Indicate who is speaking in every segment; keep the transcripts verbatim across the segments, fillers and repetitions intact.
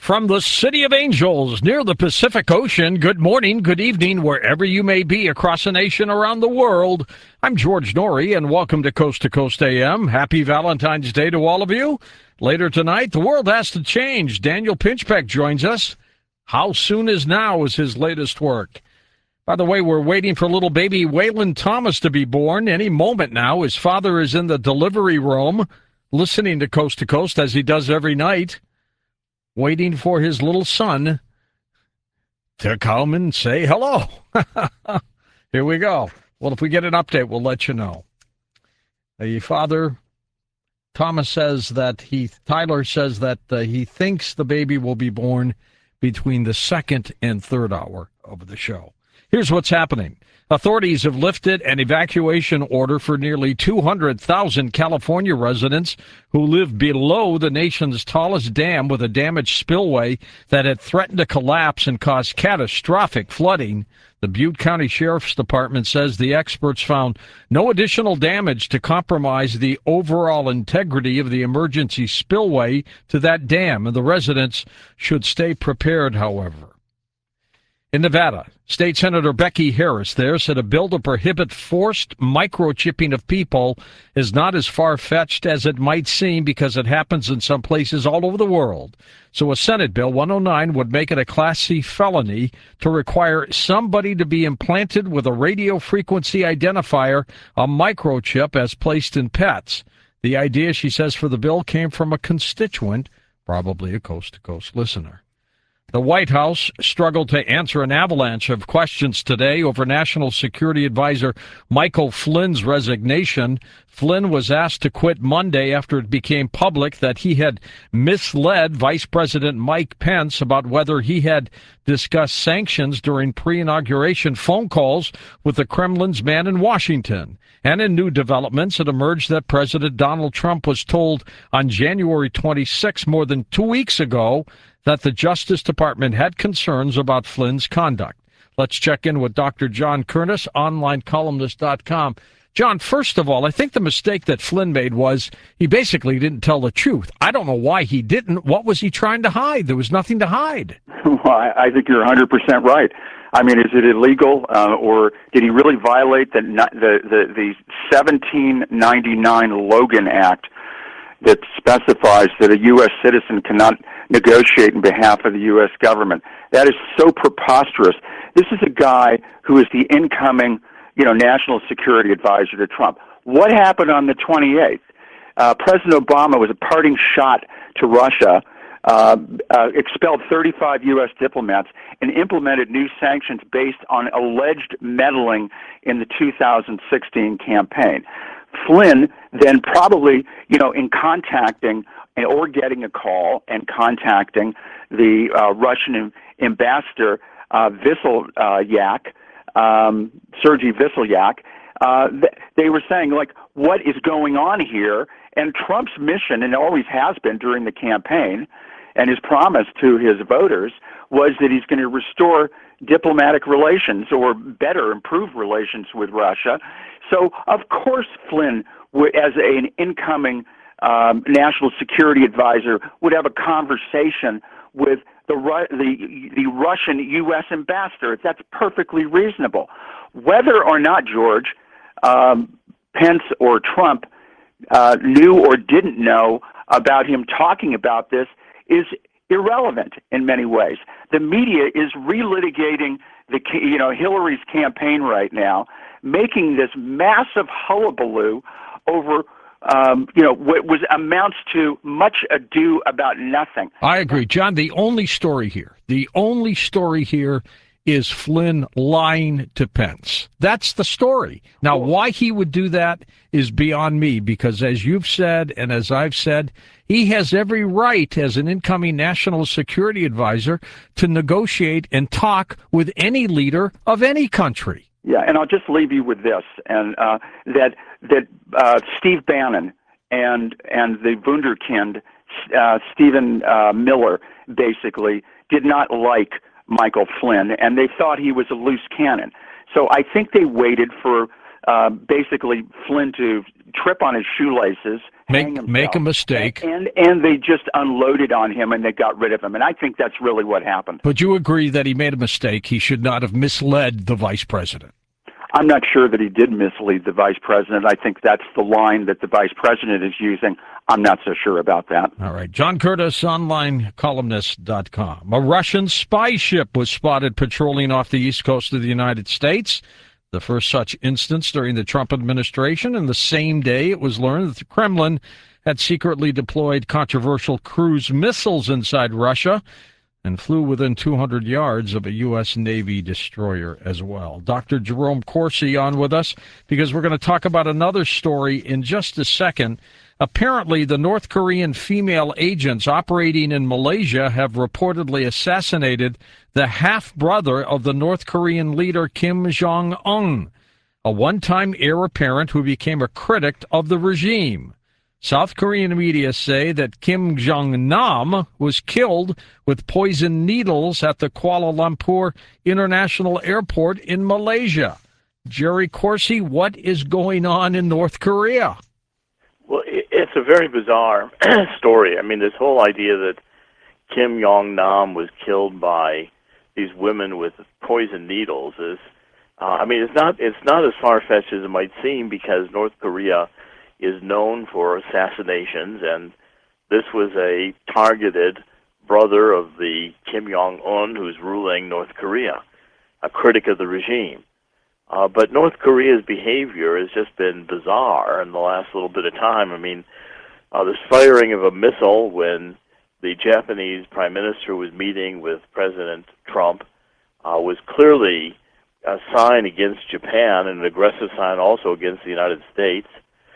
Speaker 1: From the City of Angels near the Pacific Ocean, good morning, good evening, wherever you may be across the nation, around the world. I'm George Norrie, and welcome to Coast to Coast A M. Happy Valentine's Day to all of you. Later tonight, the world has to change. Daniel Pinchbeck joins us. How Soon Is Now is his latest work. By the way, we're waiting for little baby Waylon Thomas to be born any moment now. His father is in the delivery room, listening to Coast to Coast, as he does every night, waiting for his little son to come and say hello. Here we go. Well, if we get an update, we'll let you know. The father, Thomas, says that he, Tyler says that uh, he thinks the baby will be born between the second and third hour of the show. Here's what's happening. Authorities have lifted an evacuation order for nearly two hundred thousand California residents who live below the nation's tallest dam with a damaged spillway that had threatened to collapse and cause catastrophic flooding. The Butte County Sheriff's Department says the experts found no additional damage to compromise the overall integrity of the emergency spillway to that dam, and the residents should stay prepared, however. In Nevada, State Senator Becky Harris there said a bill to prohibit forced microchipping of people is not as far-fetched as it might seem because it happens in some places all over the world. So a Senate Bill one oh nine would make it a Class C felony to require somebody to be implanted with a radio frequency identifier, a microchip, as placed in pets. The idea, she says, for the bill came from a constituent, probably a coast-to-coast listener. The White House struggled to answer an avalanche of questions today over National Security Advisor Michael Flynn's resignation. Flynn was asked to quit Monday after it became public that he had misled Vice President Mike Pence about whether he had discussed sanctions during pre-inauguration phone calls with the Kremlin's man in Washington. And in new developments, it emerged that President Donald Trump was told on January twenty-sixth, more than two weeks ago, that the Justice Department had concerns about Flynn's conduct. Let's check in with Doctor John Curtis, online columnist dot com. John, first of all, I think the mistake that Flynn made was he basically didn't tell the truth. I don't know why he didn't. What was he trying to hide? There was nothing to hide.
Speaker 2: Well, I, I think you're one hundred percent right. I mean, is it illegal, uh, or did he really violate the the the, the seventeen ninety-nine Logan Act that specifies that a U S citizen cannot negotiate in behalf of the U S government? That is so preposterous. This is a guy who is the incoming, you know, national security advisor to Trump. What happened on the twenty-eighth? Uh, President Obama was a parting shot to Russia, uh, uh, expelled thirty-five U S diplomats, and implemented new sanctions based on alleged meddling in the two thousand sixteen campaign. Flynn then probably, you know, in contacting or getting a call and contacting the uh, Russian ambassador, uh, Viselyak, um, Sergei Viselyak, uh, th- they were saying, like, what is going on here? And Trump's mission, and always has been during the campaign, and his promise to his voters, was that he's going to restore diplomatic relations or better improve relations with Russia. So, of course, Flynn, as an incoming um, national security advisor, would have a conversation with the, the, the Russian U S ambassador. That's perfectly reasonable. Whether or not, George, um, Pence or Trump uh, knew or didn't know about him talking about this is irrelevant in many ways. The media is relitigating the, you know, Hillary's campaign right now, making this massive hullabaloo over, um, you know, what was amounts to much ado about nothing.
Speaker 1: I agree, John. The only story here, the only story here is Flynn lying to Pence. That's the story. Now, why he would do that is beyond me, because as you've said and as I've said, he has every right as an incoming national security advisor to negotiate and talk with any leader of any country.
Speaker 2: Yeah, and I'll just leave you with this, and uh, that that uh, Steve Bannon and and the Wunderkind, uh, Stephen uh, Miller, basically did not like Michael Flynn, and they thought he was a loose cannon. So I think they waited for uh, basically Flynn to trip on his shoelaces, hang
Speaker 1: Make
Speaker 2: himself,
Speaker 1: make a mistake.
Speaker 2: and, and and they just unloaded on him and they got rid of him. And I think that's really what happened.
Speaker 1: But you agree that he made a mistake. He should not have misled the vice president.
Speaker 2: I'm not sure that he did mislead the vice president. I think that's the line that the vice president is using. I'm not so sure about that.
Speaker 1: All right. John Curtis, online columnist dot com. A Russian spy ship was spotted patrolling off the east coast of the United States. The first such instance during the Trump administration, and the same day it was learned that the Kremlin had secretly deployed controversial cruise missiles inside Russia and flew within two hundred yards of a U S. Navy destroyer as well. Doctor Jerome Corsi on with us because we're going to talk about another story in just a second. Apparently, the North Korean female agents operating in Malaysia have reportedly assassinated the half-brother of the North Korean leader Kim Jong-un, a one-time heir apparent who became a critic of the regime. South Korean media say that Kim Jong-nam was killed with poison needles at the Kuala Lumpur International Airport in Malaysia. Jerry Corsi, what is going on in North Korea?
Speaker 3: Well, it's a very bizarre story. I mean, this whole idea that Kim Jong-nam was killed by these women with poison needles is, uh, I mean, it's not it's not as far-fetched as it might seem because North Korea is known for assassinations, and this was a targeted brother of the Kim Jong-un who's ruling North Korea, a critic of the regime. Uh, but North Korea's behavior has just been bizarre in the last little bit of time. I mean, uh, this firing of a missile when the Japanese Prime Minister was meeting with President Trump uh, was clearly a sign against Japan and an aggressive sign also against the United States.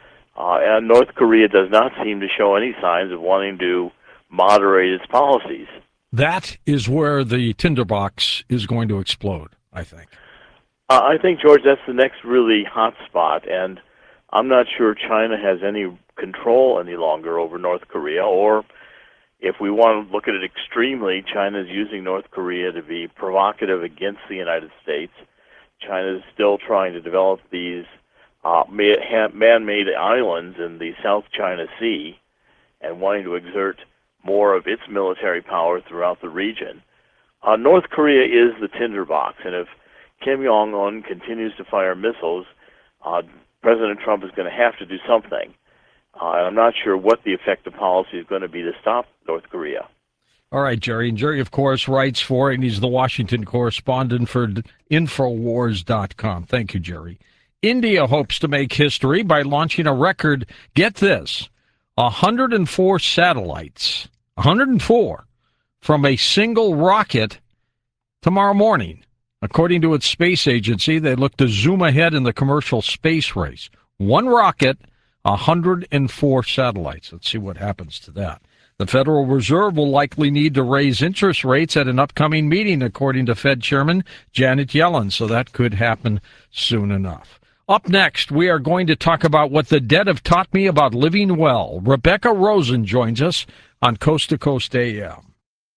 Speaker 3: Uh, and North Korea does not seem to show any signs of wanting to moderate its policies.
Speaker 1: That is where the tinderbox is going to explode, I think.
Speaker 3: Uh, I think, George, that's the next really hot spot, and I'm not sure China has any control any longer over North Korea, or if we want to look at it extremely, China is using North Korea to be provocative against the United States. China is still trying to develop these Uh, man-made islands in the South China Sea and wanting to exert more of its military power throughout the region. Uh, North Korea is the tinderbox, and if Kim Jong-un continues to fire missiles, uh, President Trump is going to have to do something. Uh, and I'm not sure what the effective policy is going to be to stop North Korea.
Speaker 1: All right, Jerry. And Jerry, of course, writes for, and he's the Washington correspondent for Infowars dot com. Thank you, Jerry. India hopes to make history by launching a record, get this, one hundred four satellites, one hundred four, from a single rocket tomorrow morning. According to its space agency, they look to zoom ahead in the commercial space race. One rocket, one hundred four satellites. Let's see what happens to that. The Federal Reserve will likely need to raise interest rates at an upcoming meeting, according to Fed Chairman Janet Yellen, so that could happen soon enough. Up next, we are going to talk about what the dead have taught me about living well. Rebecca Rosen joins us on Coast to Coast A M.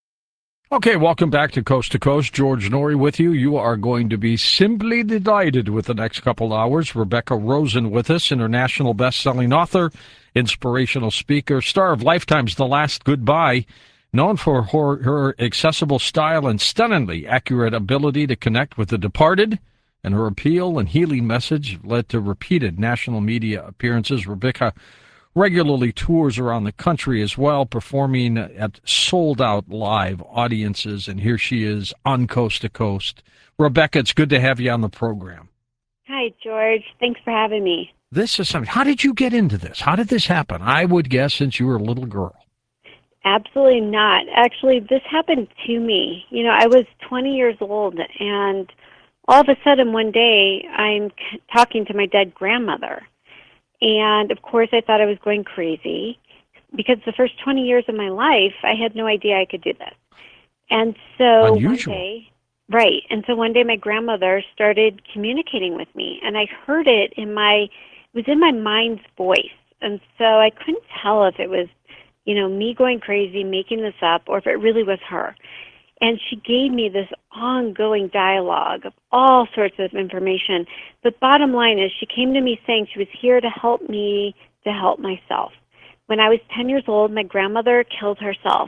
Speaker 1: Okay, welcome back to Coast to Coast. George Noory with you. You are going to be simply delighted with the next couple hours. Rebecca Rosen with us, international best-selling author, inspirational speaker, star of Lifetime's The Last Goodbye, known for her, her accessible style and stunningly accurate ability to connect with the departed. And her appeal and healing message led to repeated national media appearances. Rebecca regularly tours around the country as well, performing at sold-out live audiences. And here she is on Coast to Coast. Rebecca, it's good to have you on the program.
Speaker 4: Hi, George. Thanks for having me.
Speaker 1: This is something. How did you get into this? How did this happen? I would guess since you were a little girl.
Speaker 4: Absolutely not. Actually, this happened to me. You know, I was twenty years old, and all of a sudden, one day, I'm talking to my dead grandmother. And, of course, I thought I was going crazy because the first twenty years of my life, I had no idea I could do this. And so
Speaker 1: Unusual.
Speaker 4: one day, right, and so one day my grandmother started communicating with me, and I heard it in my, it was in my mind's voice. And so I couldn't tell if it was, you know, me going crazy, making this up, or if it really was her. And she gave me this ongoing dialogue of all sorts of information. But bottom line is she came to me saying she was here to help me to help myself. When I was ten years old, my grandmother killed herself.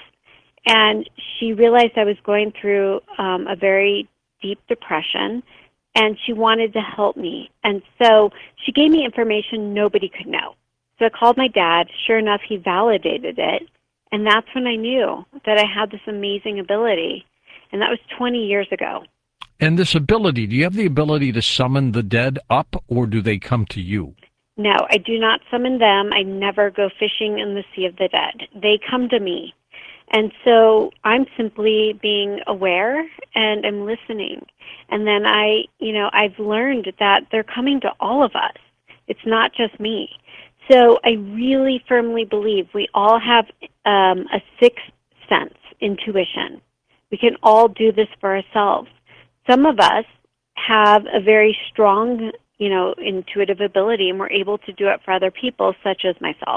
Speaker 4: And she realized I was going through um, a very deep depression, and she wanted to help me. And so she gave me information nobody could know. So I called my dad. Sure enough, he validated it. And that's when I knew that I had this amazing ability. And that was twenty years ago.
Speaker 1: And this ability, do you have the ability to summon the dead up, or do they come to you?
Speaker 4: No, I do not summon them. I never go fishing in the sea of the dead. They come to me. And so I'm simply being aware and I'm listening. And then I, you know, I've learned that they're coming to all of us. It's not just me. So I really firmly believe we all have um, a sixth sense, intuition. We can all do this for ourselves. Some of us have a very strong, you know, intuitive ability, and we're able to do it for other people, such as myself.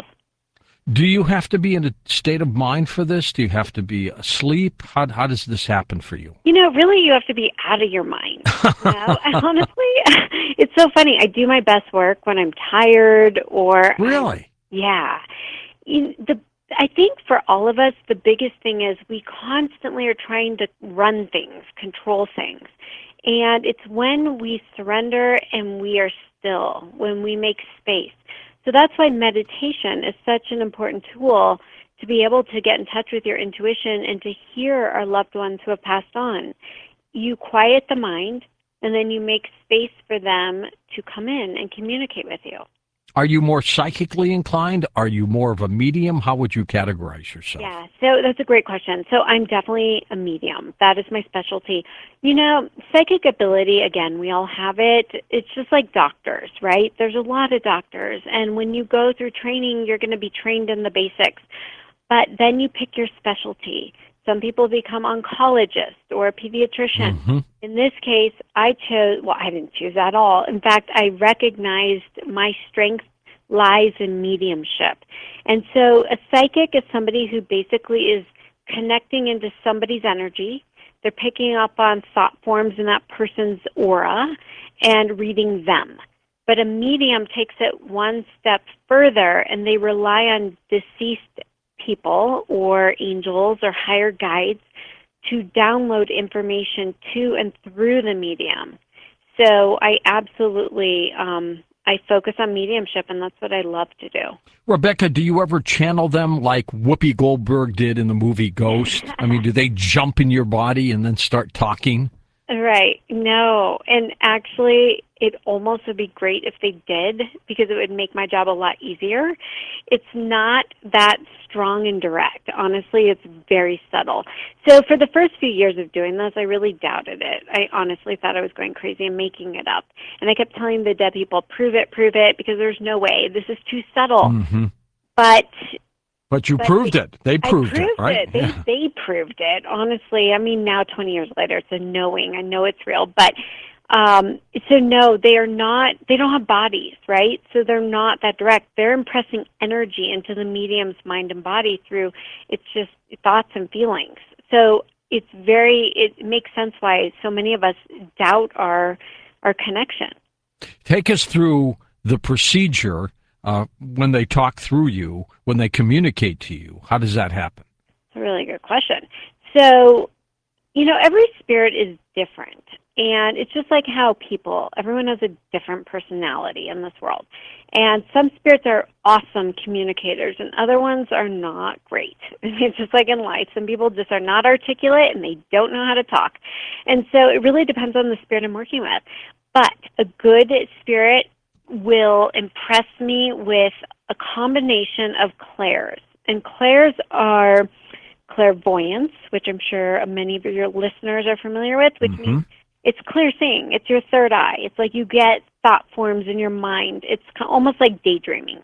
Speaker 1: Do you have to be in a state of mind for this? Do you have to be asleep? How how does this happen for you?
Speaker 4: You know, really, you have to be out of your mind. You know? Honestly, it's so funny. I do my best work when I'm tired or...
Speaker 1: Really?
Speaker 4: I, yeah. You, the I think for all of us, the biggest thing is we constantly are trying to run things, control things. And it's when we surrender and we are still, when we make space. So that's why meditation is such an important tool to be able to get in touch with your intuition and to hear our loved ones who have passed on. You quiet the mind, and then you make space for them to come in and communicate with you.
Speaker 1: Are you more psychically inclined? Are you more of a medium? How would you categorize yourself?
Speaker 4: Yeah, so that's a great question. So I'm definitely a medium. That is my specialty. You know, psychic ability, again, we all have it. It's just like doctors, right? There's a lot of doctors. And when you go through training, you're going to be trained in the basics. But then you pick your specialty. Some people become oncologists or a pediatrician. Mm-hmm. In this case, I chose, well, I didn't choose at all. In fact, I recognized my strength lies in mediumship. And so a psychic is somebody who basically is connecting into somebody's energy. They're picking up on thought forms in that person's aura and reading them. But a medium takes it one step further, and they rely on deceased people or angels or higher guides to download information to and through the medium. So I absolutely, um, I focus on mediumship, and that's what I love to do.
Speaker 1: Rebecca, do you ever channel them like Whoopi Goldberg did in the movie Ghost? I mean, do they jump in your body and then start talking?
Speaker 4: Right. No. And actually, it almost would be great if they did, because it would make my job a lot easier. It's not that strong and direct. Honestly, it's very subtle. So for the first few years of doing this, I really doubted it. I honestly thought I was going crazy and making it up. And I kept telling the dead people, prove it, prove it, because there's no way. This is too subtle.
Speaker 1: Mm-hmm.
Speaker 4: But...
Speaker 1: But you
Speaker 4: but
Speaker 1: proved
Speaker 4: they,
Speaker 1: it. They proved,
Speaker 4: I proved
Speaker 1: it, right?
Speaker 4: It. They,
Speaker 1: yeah.
Speaker 4: they proved it, honestly. I mean, now twenty years later, it's a knowing. I know it's real. But, um, so no, they are not, they don't have bodies, right? So they're not that direct. They're impressing energy into the medium's mind and body through, it's just thoughts and feelings. So it's very, it makes sense why so many of us doubt our, our connection.
Speaker 1: Take us through the procedure Uh, when they talk through you, when they communicate to you. How does that happen?
Speaker 4: It's a really good question. So, you know, every spirit is different. And it's just like how people, everyone has a different personality in this world. And some spirits are awesome communicators, and other ones are not great. It's just like in life. Some people just are not articulate, and they don't know how to talk. And so it really depends on the spirit I'm working with. But a good spirit will impress me with a combination of clairs. And clairs are clairvoyance, which I'm sure many of your listeners are familiar with, which mm-hmm. means it's clear seeing. It's your third eye. It's like you get thought forms in your mind. It's almost like daydreaming.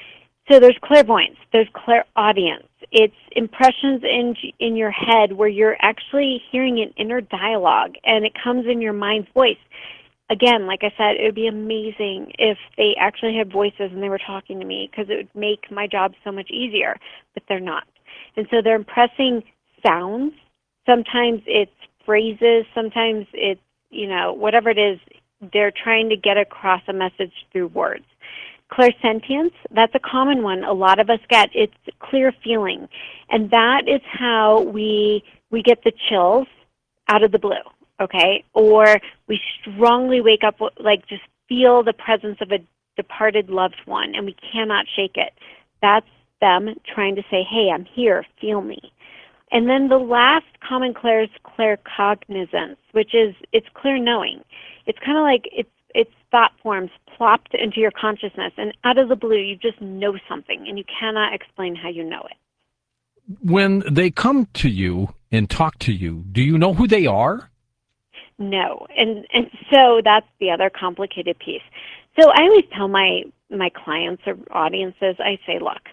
Speaker 4: So there's clairvoyance. There's clairaudience. It's impressions in in your head where you're actually hearing an inner dialogue, and it comes in your mind's voice. Again, like I said, it would be amazing if they actually had voices and they were talking to me, because it would make my job so much easier, but they're not. And so they're impressing sounds, Sometimes it's phrases. Sometimes it's, you know, whatever it is, they're trying to get across a message through words. Clairsentience, that's a common one a lot of us get. It's clear feeling. And that is how we we get the chills out of the blue, okay? Or we strongly wake up, like just feel the presence of a departed loved one, and we cannot shake it. That's them trying to say, hey, I'm here, feel me. And then the last common clair is claircognizance, which is, it's clear knowing. It's kind of like it's it's thought forms plopped into your consciousness, and out of the blue, you just know something, and you cannot explain how you know it.
Speaker 1: When they come to you and talk to you, do you know who they are?
Speaker 4: No, and and so that's the other complicated piece. So I always tell my my clients or audiences, I say, look,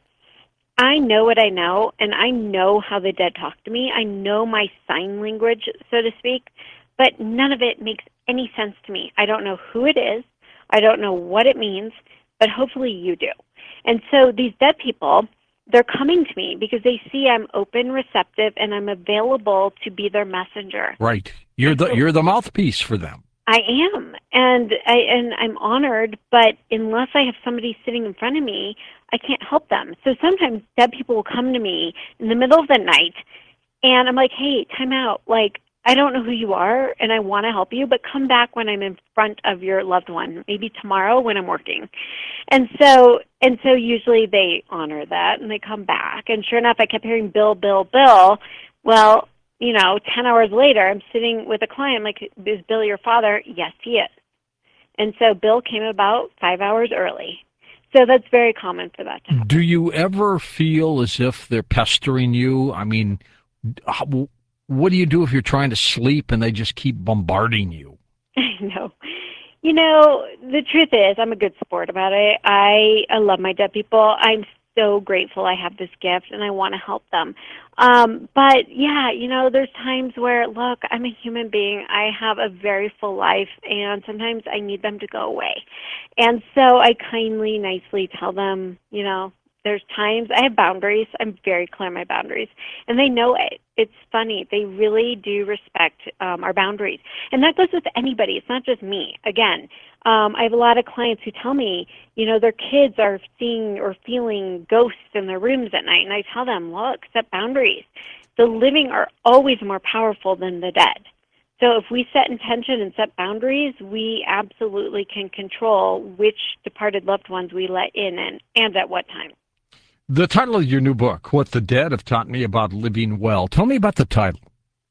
Speaker 4: I know what I know, and I know how the dead talk to me. I know my sign language, so to speak, but none of it makes any sense to me. I don't know who it is. I don't know what it means, but hopefully you do. And so these dead people, they're coming to me because they see I'm open, receptive, and I'm available to be their messenger.
Speaker 1: Right. You're the you're the mouthpiece for them.
Speaker 4: I am, and I and I'm honored, but unless I have somebody sitting in front of me, I can't help them. So sometimes dead people will come to me in the middle of the night, and I'm like, hey, time out. Like, I don't know who you are, and I want to help you, but come back when I'm in front of your loved one, maybe tomorrow when I'm working. And so and so usually they honor that, and they come back. And sure enough, I kept hearing Bill, Bill, Bill. Well, you know, ten hours later, I'm sitting with a client, like, is Bill your father? Yes, he is. And so Bill came about five hours early. So that's very common for that to happen.
Speaker 1: Do you ever feel as if they're pestering you? I mean, how, what do you do if you're trying to sleep and they just keep bombarding you?
Speaker 4: I know. You know, the truth is, I'm a good sport about it. I, I love my dead people. I'm so grateful I have this gift, and I want to help them. Um, but, yeah, you know, there's times where, look, I'm a human being. I have a very full life, and sometimes I need them to go away. And so I kindly, nicely tell them, you know, there's times I have boundaries. I'm very clear on my boundaries, and they know it. It's funny. They really do respect um, our boundaries, and that goes with anybody. It's not just me. Again, um, I have a lot of clients who tell me, you know, their kids are seeing or feeling ghosts in their rooms at night, and I tell them, look, set boundaries. The living are always more powerful than the dead. So if we set intention and set boundaries, we absolutely can control which departed loved ones we let in and, and at what time.
Speaker 1: The title of your new book, What the Dead Have Taught Me About Living Well. Tell me about the title.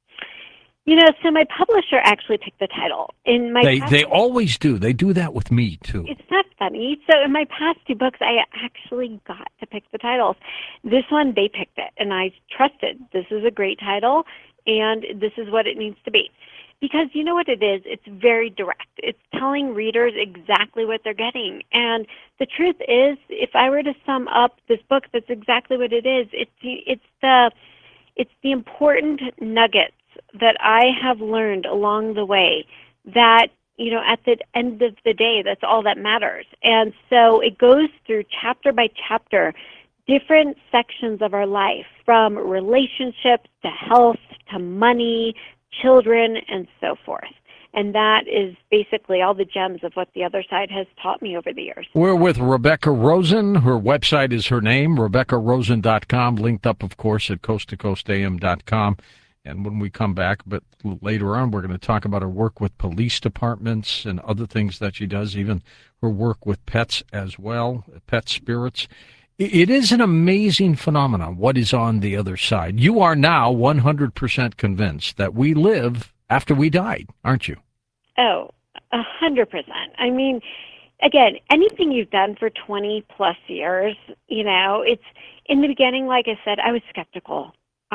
Speaker 4: You know, so my publisher actually picked the title. In my
Speaker 1: They
Speaker 4: past,
Speaker 1: they always do. They do that with me, too.
Speaker 4: It's not funny. So in my past two books, I actually got to pick the titles. This one, they picked it, and I trusted. This is a great title, and this is what it needs to be. Because you know what it is? It's very direct. It's telling readers exactly what they're getting. And the truth is, if I were to sum up this book, that's exactly what it is. It's the, it's the, it's the important nuggets that I have learned along the way that, you know, at the end of the day, that's all that matters. And so it goes through chapter by chapter, different sections of our life, from relationships to health to money, children, and so forth. And that is basically all the gems of what the other side has taught me over the years.
Speaker 1: We're with Rebecca Rosen. Her website is her name, Rebecca Rosen dot com, linked up, of course, at coast to coast a m dot com. And when we come back, but later on, we're going to talk about her work with police departments and other things that she does, even her work with pets as well, pet spirits. It is an amazing phenomenon, what is on the other side. You are now one hundred percent convinced that we live after we died, aren't you?
Speaker 4: Oh, a hundred percent. I mean, again, anything you've done for twenty plus years, you know, it's, in the beginning, like I said, I was skeptical.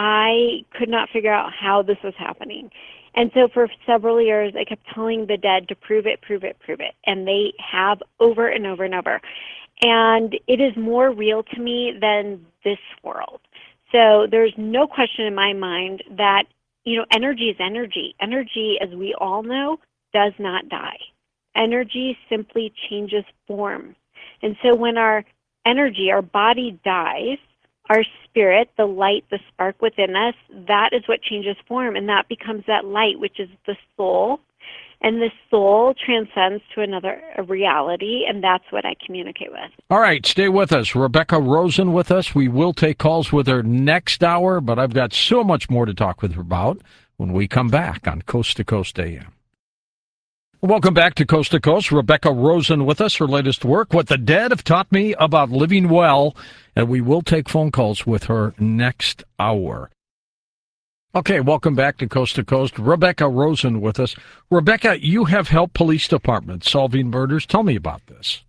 Speaker 4: I could not figure out how this was happening. And so for several years, I kept telling the dead to prove it, prove it, prove it. And they have over and over and over. And it is more real to me than this world. So there's no question in my mind that, you know, energy is energy. Energy, as we all know, does not die. Energy simply changes form. And so when our energy, our body dies, our spirit, the light, the spark within us, that is what changes form, and that becomes that light, which is the soul. And the soul transcends to another reality, and that's what I communicate with.
Speaker 1: All right, stay with us. Rebecca Rosen with us. We will take calls with her next hour, but I've got so much more to talk with her about when we come back on Coast to Coast A M. Welcome back to Coast to Coast. Rebecca Rosen with us, her latest work, What the Dead Have Taught Me About Living Well, and we will take phone calls with her next hour. Okay, welcome back to Coast to Coast. Rebecca Rosen with us. Rebecca, you have helped police departments solving murders. Tell me about this.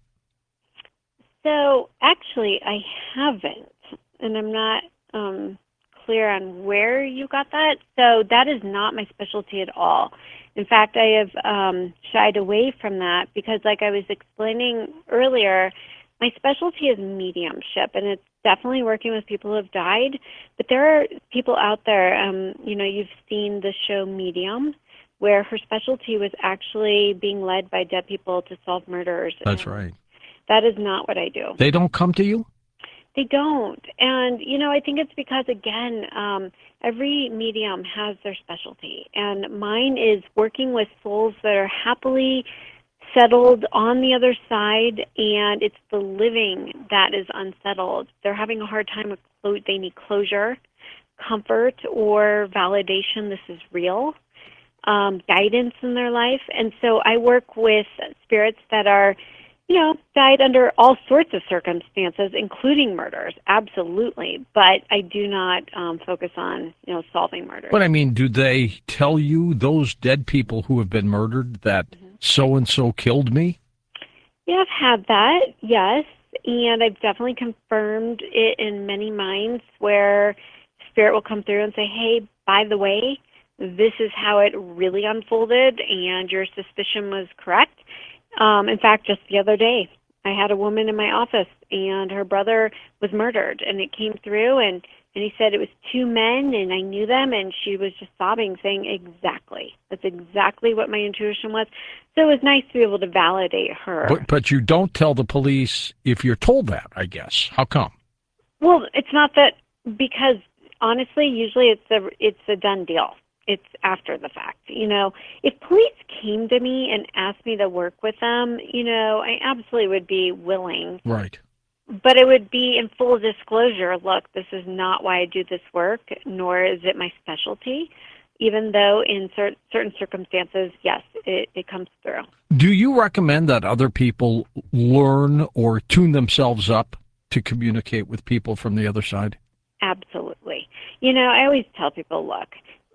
Speaker 4: So, actually, I haven't, and I'm not um, clear on where you got that. So that is not my specialty at all. In fact, I have um, shied away from that because, like I was explaining earlier, my specialty is mediumship, and it's definitely working with people who have died. But there are people out there, um, you know, you've seen the show Medium, where her specialty was actually being led by dead people to solve murders.
Speaker 1: That's
Speaker 4: and
Speaker 1: right.
Speaker 4: That is not what I do.
Speaker 1: They don't come to you?
Speaker 4: They don't. And, you know, I think it's because, again, um, every medium has their specialty. And mine is working with souls that are happily settled on the other side, and it's the living that is unsettled. They're having a hard time with clo- they need closure, comfort, or validation this is real, um, guidance in their life. And so I work with spirits that are, you know, died under all sorts of circumstances, including murders, absolutely. But I do not um, focus on, you know, solving murders.
Speaker 1: But I mean, do they tell you, those dead people who have been murdered, that mm-hmm. so-and-so killed me?
Speaker 4: Yeah, I've had that, yes. And I've definitely confirmed it in many minds where spirit will come through and say, hey, by the way, this is how it really unfolded, and your suspicion was correct. Um, in fact, just the other day, I had a woman in my office, and her brother was murdered, and it came through, and, and he said it was two men, and I knew them, and she was just sobbing, saying, exactly. That's exactly what my intuition was. So it was nice to be able to validate her.
Speaker 1: But, but you don't tell the police if you're told that, I guess. How come?
Speaker 4: Well, it's not that, because honestly, usually it's a, it's a done deal. It's after the fact. You know, if police came to me and asked me to work with them, you know, I absolutely would be willing.
Speaker 1: Right.
Speaker 4: But it would be in full disclosure, look, this is not why I do this work, nor is it my specialty, even though in cer- certain circumstances, yes, it, it comes through.
Speaker 1: Do you recommend that other people learn or tune themselves up to communicate with people from the other side?
Speaker 4: Absolutely. You know, I always tell people, look,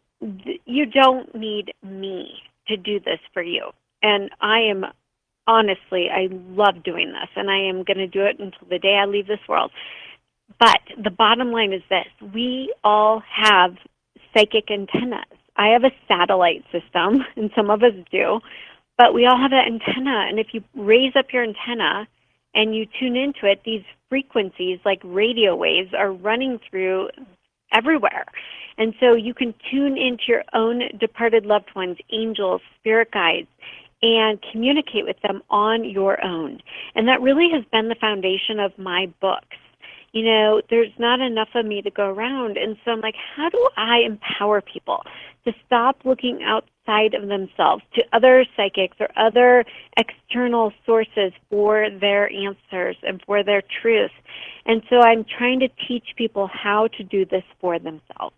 Speaker 4: you don't need me to do this for you. And I am, honestly, I love doing this, and I am going to do it until the day I leave this world. But the bottom line is this. We all have psychic antennas. I have a satellite system, and some of us do, but we all have an antenna. And if you raise up your antenna and you tune into it, these frequencies, like radio waves, are running through everywhere. And so you can tune into your own departed loved ones, angels, spirit guides, and communicate with them on your own. And that really has been the foundation of my books. You know, there's not enough of me to go around. And so I'm like, how do I empower people to stop looking outside of themselves to other psychics or other external sources for their answers and for their truth? And so I'm trying to teach people how to do this for themselves.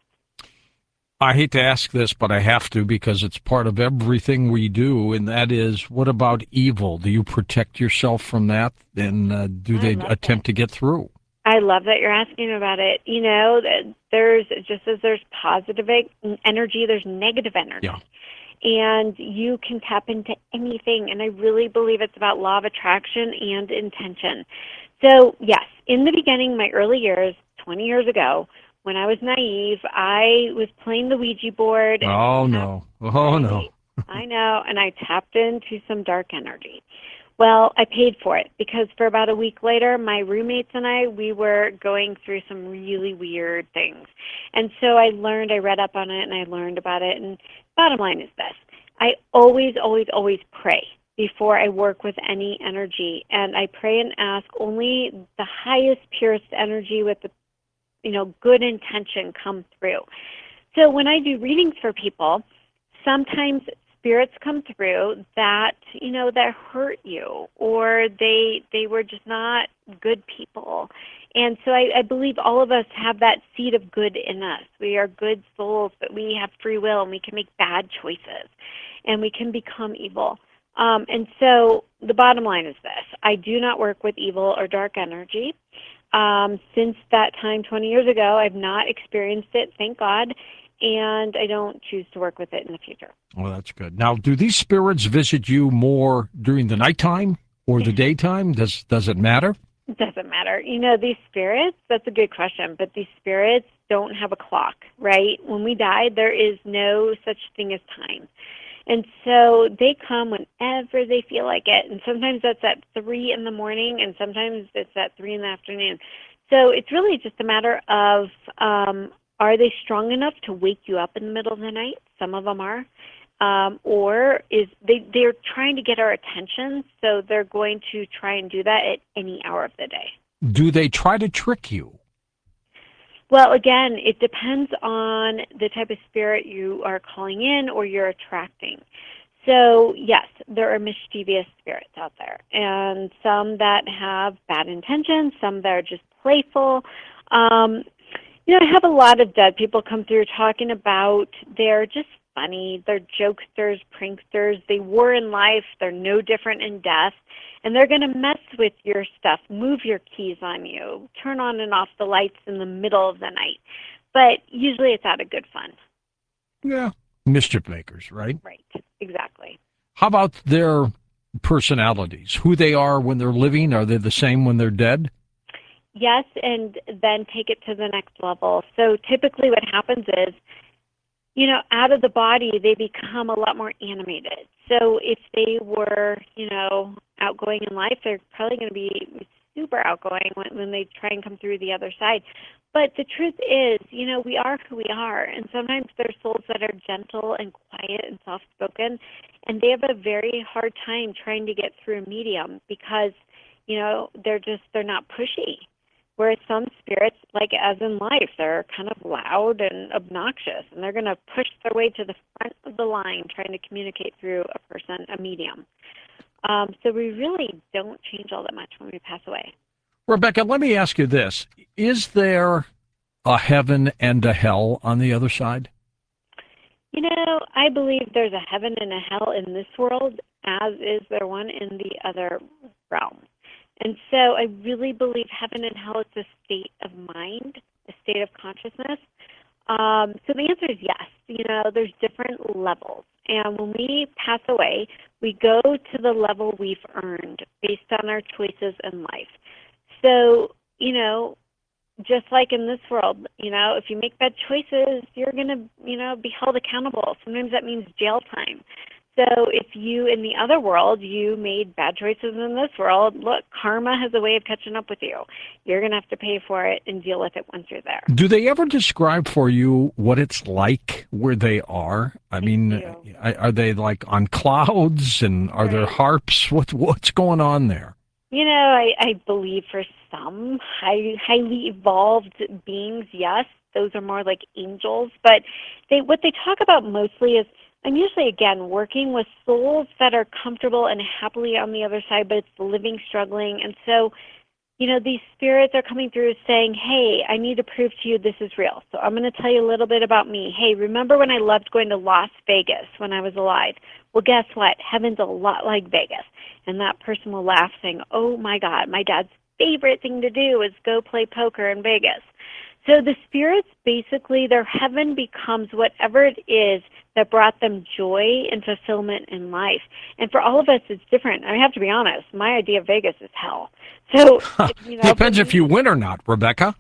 Speaker 1: I hate to ask this, but I have to because it's part of everything we do, and that is, what about evil? Do you protect yourself from that, and uh, do
Speaker 4: I
Speaker 1: they attempt
Speaker 4: that.
Speaker 1: to get through?
Speaker 4: I love that you're asking about it. You know, there's just as there's positive energy, there's negative energy.
Speaker 1: Yeah.
Speaker 4: And you can tap into anything, and I really believe it's about law of attraction and intention. So, yes, in the beginning, my early years, twenty years ago, when I was naive, I was playing the Ouija board.
Speaker 1: Oh, no. Oh, no.
Speaker 4: I know, and I tapped into some dark energy. Well, I paid for it because for about a week later, my roommates and I, we were going through some really weird things. And so I learned, I read up on it, and I learned about it. And bottom line is this. I always, always, always pray before I work with any energy. And I pray and ask only the highest, purest energy with the you know, good intention come through. So when I do readings for people, sometimes spirits come through that, you know, that hurt you, or they they were just not good people. And so I, I believe all of us have that seed of good in us. We are good souls, but we have free will, and we can make bad choices, and we can become evil. Um, and so the bottom line is this. I do not work with evil or dark energy. Um, since that time twenty years ago, I've not experienced it, thank God, and I don't choose to work with it in the future.
Speaker 1: Well, that's good. Now, do these spirits visit you more during the nighttime or the daytime? Does does it matter?
Speaker 4: It doesn't matter. You know, these spirits, that's a good question, but these spirits don't have a clock, right? When we die, there is no such thing as time. And so they come whenever they feel like it. And sometimes that's at three in the morning, and sometimes it's at three in the afternoon. So it's really just a matter of, um, are they strong enough to wake you up in the middle of the night? Some of them are. Um, or is they, they're trying to get our attention, so they're going to try and do that at any hour of the day.
Speaker 1: Do they try to trick you?
Speaker 4: Well, again, it depends on the type of spirit you are calling in or you're attracting. So, yes, there are mischievous spirits out there, and some that have bad intentions, some that are just playful. Um, you know, I have a lot of dead people come through talking about they're just funny, they're jokesters, pranksters, they were in life, they're no different in death, and they're going to mess with your stuff, move your keys on you, turn on and off the lights in the middle of the night. But usually it's out of good fun.
Speaker 1: Yeah. Mischief makers, right?
Speaker 4: Right, exactly.
Speaker 1: How about their personalities? Who they are when they're living? Are they the same when they're dead?
Speaker 4: Yes, and then take it to the next level. So typically what happens is, you know, out of the body, they become a lot more animated. So if they were, you know, outgoing in life, they're probably going to be super outgoing when, when they try and come through the other side. But the truth is, you know, we are who we are. And sometimes there's souls that are gentle and quiet and soft-spoken, and they have a very hard time trying to get through a medium because, you know, they're just, they're not pushy. Whereas some spirits, like as in life, they're kind of loud and obnoxious, and they're going to push their way to the front of the line trying to communicate through a person, a medium. Um, so we really don't change all that much when we pass away.
Speaker 1: Rebecca, let me ask you this. Is there a heaven and a hell on the other side?
Speaker 4: You know, I believe there's a heaven and a hell in this world, as is there one in the other realm. And so I really believe heaven and hell is a state of mind, a state of consciousness. Um, so the answer is yes. You know, there's different levels. And when we pass away, we go to the level we've earned based on our choices in life. So, you know, just like in this world, you know, if you make bad choices, you're going to, you know, be held accountable. Sometimes that means jail time. So if you, in the other world, you made bad choices in this world, look, karma has a way of catching up with you. You're going to have to pay for it and deal with it once you're there.
Speaker 1: Do they ever describe for you what it's like where they are? I mean,
Speaker 4: They
Speaker 1: are they like on clouds, and are there
Speaker 4: Right.
Speaker 1: harps? What, what's going on there?
Speaker 4: You know, I, I believe for some high, highly evolved beings, yes, those are more like angels. But they what they talk about mostly is, I'm usually, again, working with souls that are comfortable and happily on the other side, but it's living, struggling. And so, you know, these spirits are coming through saying, hey, I need to prove to you this is real. So I'm going to tell you a little bit about me. Hey, remember when I loved going to Las Vegas when I was alive? Well, guess what? Heaven's a lot like Vegas. And that person will laugh saying, oh, my God, my dad's favorite thing to do is go play poker in Vegas. So the spirits, basically, their heaven becomes whatever it is that brought them joy and fulfillment in life. And for all of us, it's different. I have to be honest. My idea of Vegas is hell. So, you know,
Speaker 1: Depends
Speaker 4: for
Speaker 1: if
Speaker 4: me-
Speaker 1: you win or not, Rebecca.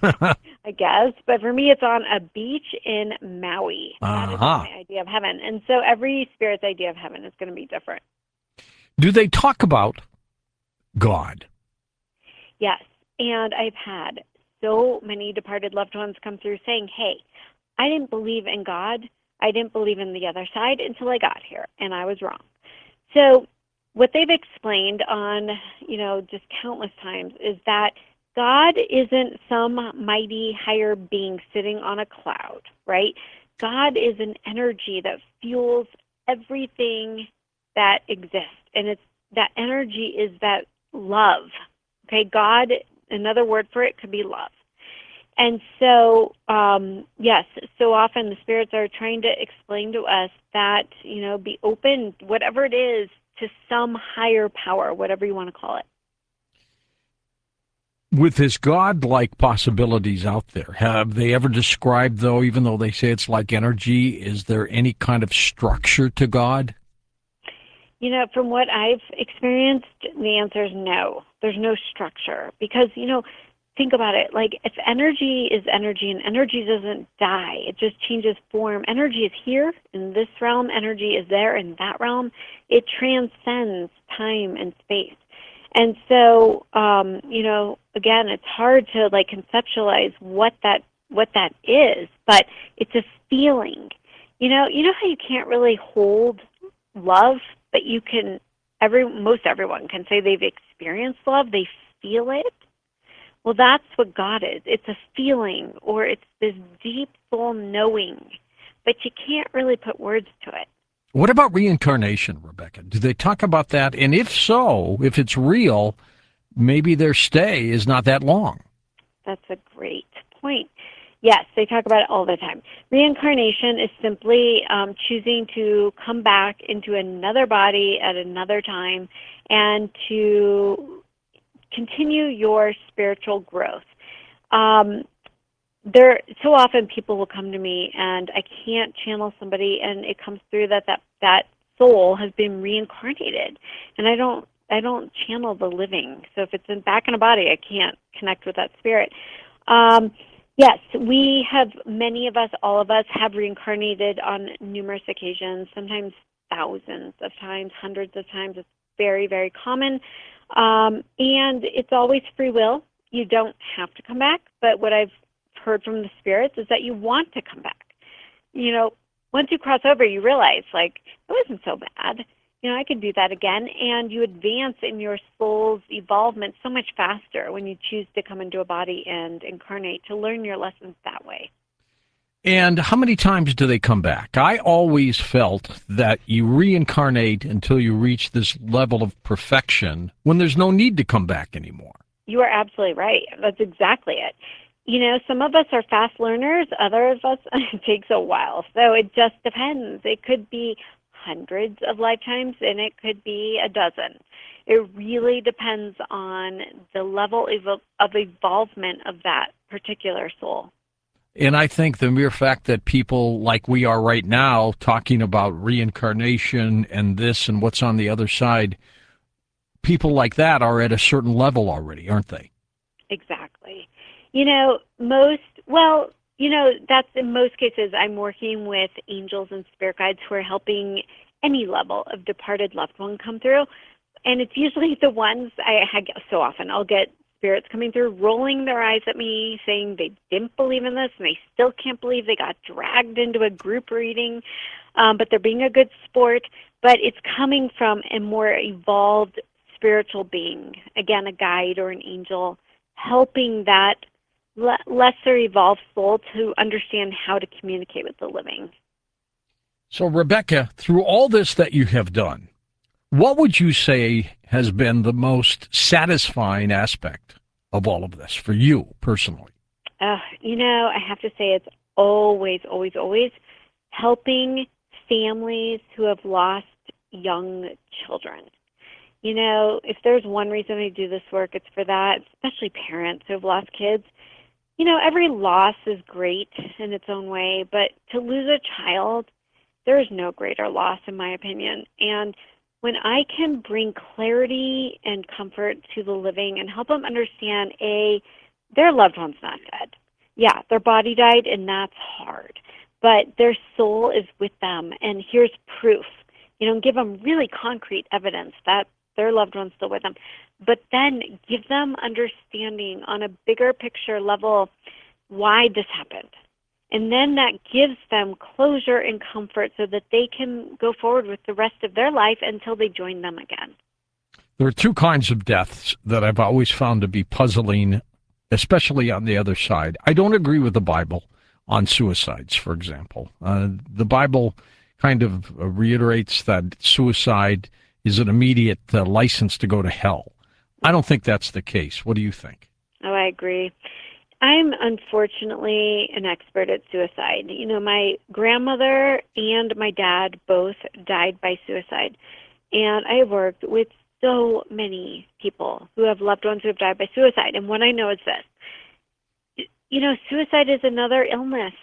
Speaker 4: I guess. But for me, it's on a beach in Maui. That is
Speaker 1: Uh-huh.
Speaker 4: my idea of heaven. And so every spirit's idea of heaven is going to be different.
Speaker 1: Do they talk about God?
Speaker 4: Yes. And I've had so many departed loved ones come through saying, hey, I didn't believe in God. I didn't believe in the other side until I got here, and I was wrong. So what they've explained on, you know, just countless times is that God isn't some mighty higher being sitting on a cloud, right? God is an energy that fuels everything that exists. And it's that energy is that love. Okay, God, another word for it could be love. And so, um, yes, so often the spirits are trying to explain to us that, you know, be open, whatever it is, to some higher power, whatever you want to call it.
Speaker 1: With this God-like possibilities out there, have they ever described, though, even though they say it's like energy, is there any kind of structure to God?
Speaker 4: You know, from what I've experienced, the answer is no. There's no structure because, you know, think about it. Like, if energy is energy and energy doesn't die, it just changes form. Energy is here in this realm. Energy is there in that realm. It transcends time and space. And so, um, you know, again, it's hard to like conceptualize what that what that is, but it's a feeling. You know, you know how you can't really hold love, but you can. Every most everyone can say they've experienced love. They feel it. Well, that's what God is. It's a feeling, or it's this deep soul knowing, but you can't really put words to it.
Speaker 1: What about reincarnation, Rebecca? Do they talk about that? And if so, if it's real, maybe their stay is not that long.
Speaker 4: That's a great point. Yes, they talk about it all the time. Reincarnation is simply um, choosing to come back into another body at another time and to continue your spiritual growth. Um, there, so often people will come to me and I can't channel somebody, and it comes through that that, that soul has been reincarnated, and I don't I don't channel the living. So if it's in, back in a body, I can't connect with that spirit. Um, yes, we have, many of us, all of us, have reincarnated on numerous occasions, sometimes thousands of times, hundreds of times. It's very, very common. Um, and it's always free will. You don't have to come back, but what I've heard from the spirits is that you want to come back. You know, once you cross over, you realize, like, it wasn't so bad. You know, I could do that again, and you advance in your soul's evolvement so much faster when you choose to come into a body and incarnate to learn your lessons that way.
Speaker 1: And how many times do they come back? I always felt that you reincarnate until you reach this level of perfection when there's no need to come back anymore.
Speaker 4: You are absolutely right. That's exactly it. You know, some of us are fast learners, other of us, it takes a while. So it just depends. It could be hundreds of lifetimes, and it could be a dozen. It really depends on the level of, of evolvement of that particular soul.
Speaker 1: And I think the mere fact that people like we are right now talking about reincarnation and this and what's on the other side, people like that are at a certain level already, aren't they?
Speaker 4: Exactly. You know, most, well, you know, that's in most cases I'm working with angels and spirit guides who are helping any level of departed loved one come through. And it's usually the ones I, I get so often. I'll get spirits coming through, rolling their eyes at me, saying they didn't believe in this, and they still can't believe they got dragged into a group reading, um, but they're being a good sport. But it's coming from a more evolved spiritual being, again, a guide or an angel, helping that le- lesser evolved soul to understand how to communicate with the living.
Speaker 1: So, Rebecca, through all this that you have done, what would you say has been the most satisfying aspect of all of this for you personally?
Speaker 4: Uh, you know, I have to say it's always, always, always helping families who have lost young children. You know, if there's one reason I do this work, it's for that, especially parents who have lost kids. You know, every loss is great in its own way, but to lose a child, there is no greater loss, in my opinion. And when I can bring clarity and comfort to the living and help them understand, A, their loved one's not dead. Yeah, their body died, and that's hard. But their soul is with them, and here's proof. You know, give them really concrete evidence that their loved one's still with them. But then give them understanding on a bigger picture level why this happened. And then that gives them closure and comfort so that they can go forward with the rest of their life until they join them again.
Speaker 1: There are two kinds of deaths that I've always found to be puzzling especially on the other side. I don't agree with the Bible on suicides, for example. Uh, the Bible kind of uh, reiterates that suicide is an immediate uh, license to go to hell. I don't think that's the case. What do you think?
Speaker 4: Oh, I agree. I'm unfortunately an expert at suicide. You know, my grandmother and my dad both died by suicide. And I have worked with so many people who have loved ones who have died by suicide. And what I know is this. You know, suicide is another illness.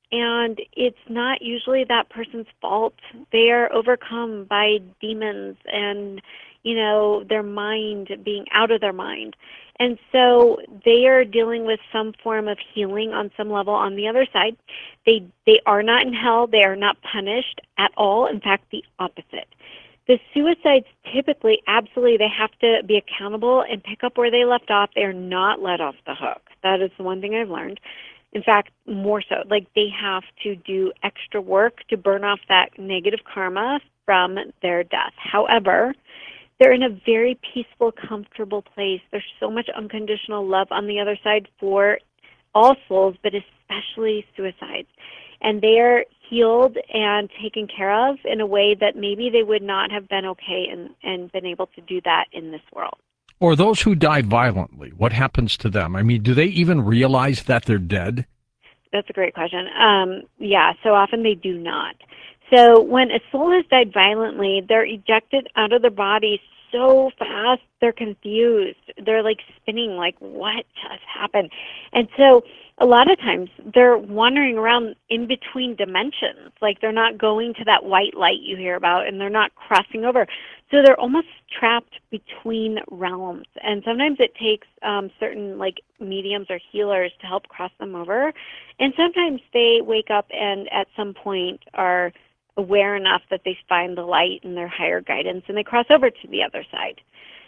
Speaker 4: And it's not usually that person's fault. They are overcome by demons and, you know, their mind being out of their mind. And so they are dealing with some form of healing on some level on the other side. They they are not in hell. They are not punished at all. In fact, the opposite. The suicides typically, absolutely, they have to be accountable and pick up where they left off. They are not let off the hook. That is the one thing I've learned. In fact, more so, like they have to do extra work to burn off that negative karma from their death. However, they're in a very peaceful, comfortable place. There's so much unconditional love on the other side for all souls, but especially suicides. And they are healed and taken care of in a way that maybe they would not have been okay and, and been able to do that in this world.
Speaker 1: Or those who die violently, what happens to them? I mean, do they even realize that they're dead?
Speaker 4: That's a great question. Um, yeah, so often they do not. So when a soul has died violently, they're ejected out of their body so fast, they're confused. They're like spinning, like, what just happened? And so a lot of times they're wandering around in between dimensions. Like they're not going to that white light you hear about, and they're not crossing over. So they're almost trapped between realms. And sometimes it takes um, certain like mediums or healers to help cross them over. And sometimes they wake up and at some point are aware enough that they find the light and their higher guidance, and they cross over to the other side.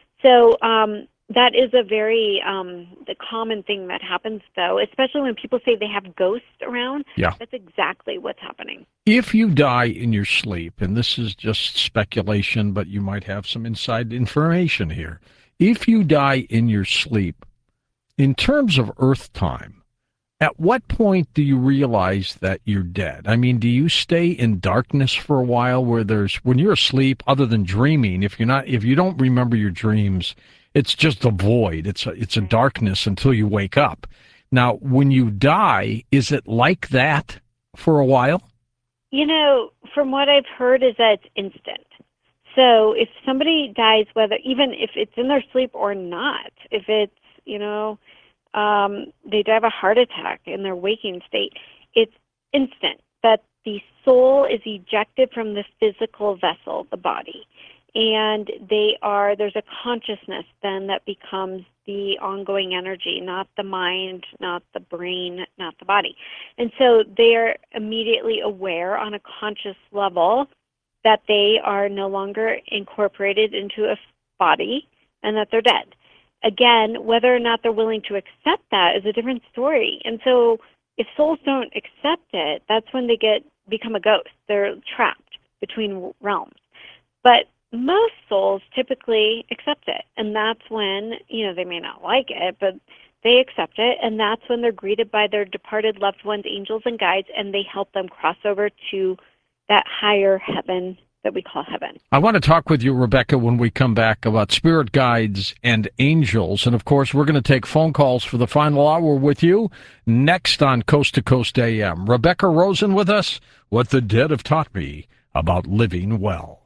Speaker 4: So um, that is a very um, the common thing that happens, though, especially when people say they have ghosts around.
Speaker 1: Yeah.
Speaker 4: That's exactly what's happening.
Speaker 1: If you die in your sleep, and this is just speculation, but you might have some inside information here. If you die in your sleep, in terms of Earth time, at what point do you realize that you're dead? I mean, do you stay in darkness for a while where there's, when you're asleep, other than dreaming, if you're not, if you don't remember your dreams, it's just a void. It's a, it's a darkness until you wake up. Now, when you die, is it like that for a while?
Speaker 4: You know, from what I've heard is that it's instant. So if somebody dies, whether, even if it's in their sleep or not, if it's, you know, Um, they die of a heart attack in their waking state, it's instant that the soul is ejected from the physical vessel, the body. And they are, there's a consciousness then that becomes the ongoing energy, not the mind, not the brain, not the body. And so they are immediately aware on a conscious level that they are no longer incorporated into a body and that they're dead. Again, whether or not they're willing to accept that is a different story. And so if souls don't accept it, that's when they get become a ghost. They're trapped between realms. But most souls typically accept it. And that's when, you know, they may not like it, but they accept it. And that's when they're greeted by their departed loved ones, angels and guides, and they help them cross over to that higher heaven that we call heaven.
Speaker 1: I want to talk with you, Rebecca, when we come back about spirit guides and angels. And, of course, we're going to take phone calls for the final hour with you next on Coast to Coast A M. Rebecca Rosen with us, What the Dead Have Taught Me About Living Well.